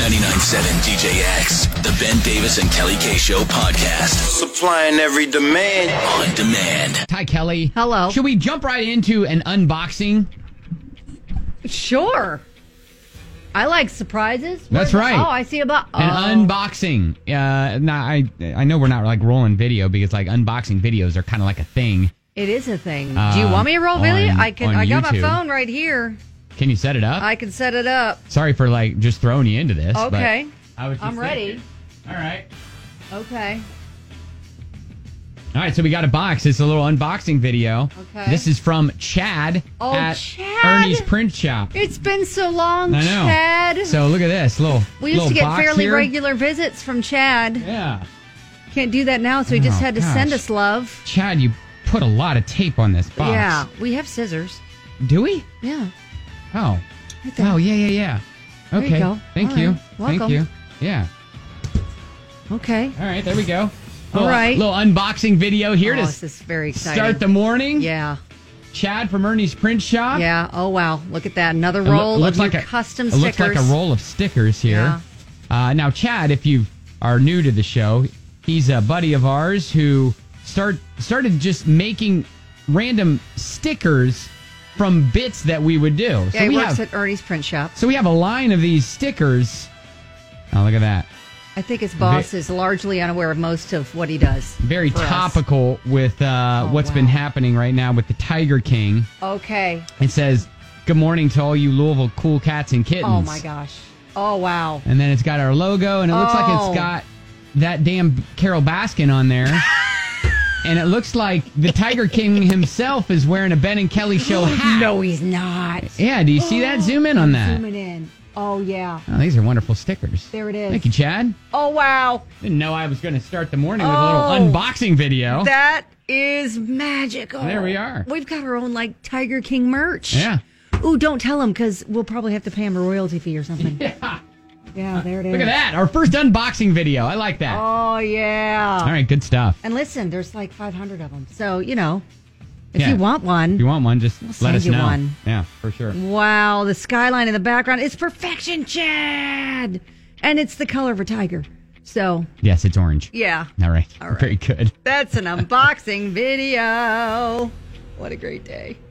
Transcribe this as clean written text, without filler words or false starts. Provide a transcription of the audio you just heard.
99.7 DJX, the Ben Davis and Kelly K Show podcast. Supplying every demand. On demand. Hi, Kelly. Hello. Should we jump right into an unboxing? Sure. I like surprises. That's right. Oh, I see about An unboxing. Now, I know we're not like rolling video because like unboxing videos are kind of like a thing. It is a thing. Do you want me to roll video? I got my YouTube. phone right here. Can you set it up? I can set it up. Sorry for like just throwing you into this. Okay. But I was just I'm ready. thinking. All right. Okay. All right, so we got a box. It's a little unboxing video. Okay. This is from Chad at Chad. Ernie's Print Shop. It's been so long, I know. Chad. So look at this little. We used to little get box fairly here. regular visits from Chad. Yeah. Can't do that now, so he just had to send us love. Chad, you put a lot of tape on this box. Yeah, we have scissors. Do we? Yeah. Oh. Right there. Oh, yeah. There Okay. you go. Thank All you. right. Welcome. Thank you. Yeah. Okay. All right, there we go. All right. Little unboxing video here to This is very exciting. start the morning. Yeah. Chad from Ernie's Print Shop. Yeah. Oh, wow. Look at that. Another roll of your custom It stickers. looks like a roll of stickers here. Yeah. Now, Chad, if you are new to the show, he's a buddy of ours who started just making random stickers from bits that we would do. Yeah, he works at Ernie's Print Shop. So we have a line of these stickers. Oh, look at that. I think his boss is largely unaware of most of what he does. Very for us. topical with what's been happening right now with the Tiger King. Okay. It says, "Good morning to all you Louisville cool cats and kittens." Oh, my gosh. Oh, wow. And then it's got our logo, and it looks like it's got that damn Carol Baskin on there. And it looks like the Tiger King himself is wearing a Ben and Kelly Show hat. No, he's not. Yeah, do you see that? Zoom in on that. Zooming in. Oh, yeah. Oh, these are wonderful stickers. There it is. Thank you, Chad. Oh, wow. Didn't know I was going to start the morning with a little unboxing video. That is magical. There we are. We've got our own, like, Tiger King merch. Yeah. Ooh, don't tell him, because we'll probably have to pay him a royalty fee or something. Yeah. Yeah, there it is. Look at that. Our first unboxing video. I like that. Oh, yeah. All right, good stuff. And listen, there's like 500 of them. So, you know, if Yeah. you want one. If you want one, just let send us you know. one. Yeah, for sure. Wow, the skyline in the background is perfection, Chad. And it's the color of a tiger. So, Yes, it's orange. yeah. All right. All right. Very good. That's an unboxing video. What a great day.